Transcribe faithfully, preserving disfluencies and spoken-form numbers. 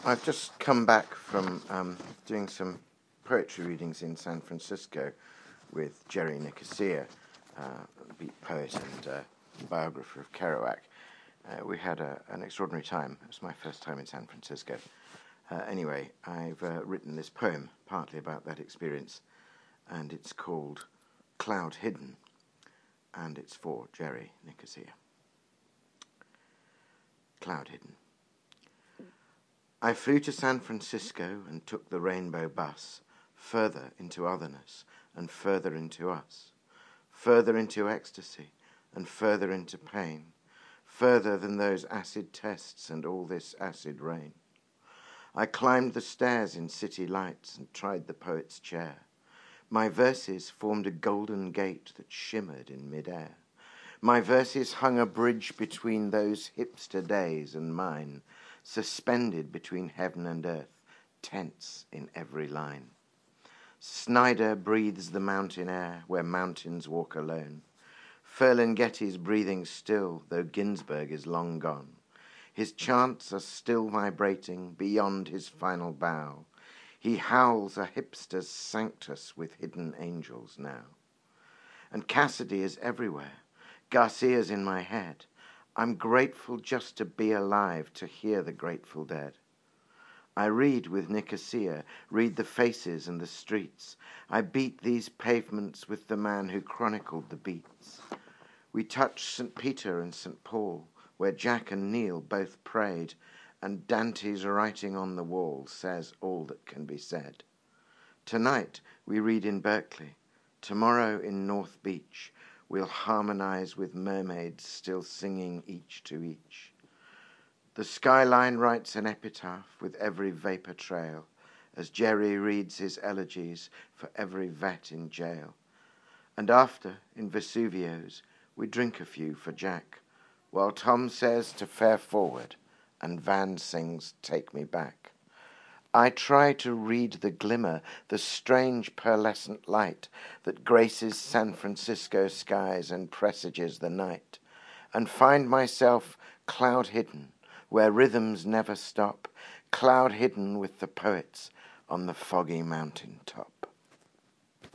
I've just come back from um, doing some poetry readings in San Francisco with Jerry Nicosia, uh, beat poet and uh, biographer of Kerouac. Uh, we had a, an extraordinary time. It was my first time in San Francisco. Uh, anyway, I've uh, written this poem partly about that experience, and it's called Cloud Hidden, and it's for Jerry Nicosia. Cloud Hidden. I flew to San Francisco and took the rainbow bus, further into otherness and further into us, further into ecstasy and further into pain, further than those acid tests and all this acid rain. I climbed the stairs in city lights and tried the poet's chair. My verses formed a golden gate that shimmered in midair. My verses hung a bridge between those hipster days and mine, suspended between heaven and earth, tense in every line. Snyder breathes the mountain air where mountains walk alone. Ferlinghetti's breathing still, though Ginsberg is long gone. His chants are still vibrating beyond his final bow. He howls a hipster's sanctus with hidden angels now. And Cassidy is everywhere. Garcia's in my head. I'm grateful just to be alive, to hear the Grateful Dead. I read with Nicosia, read the faces and the streets. I beat these pavements with the man who chronicled the beats. We touch Saint Peter and Saint Paul, where Jack and Neil both prayed, and Dante's writing on the wall says all that can be said. Tonight we read in Berkeley. Tomorrow in North Beach we'll harmonize with mermaids still singing each to each. The skyline writes an epitaph with every vapor trail as Jerry reads his elegies for every vet in jail. And after, in Vesuvio's, we drink a few for Jack, while Tom says to fare forward and Van sings Take Me Back. I try to read the glimmer, the strange pearlescent light that graces San Francisco skies and presages the night, and find myself cloud hidden, where rhythms never stop, cloud hidden with the poets on the foggy mountain top.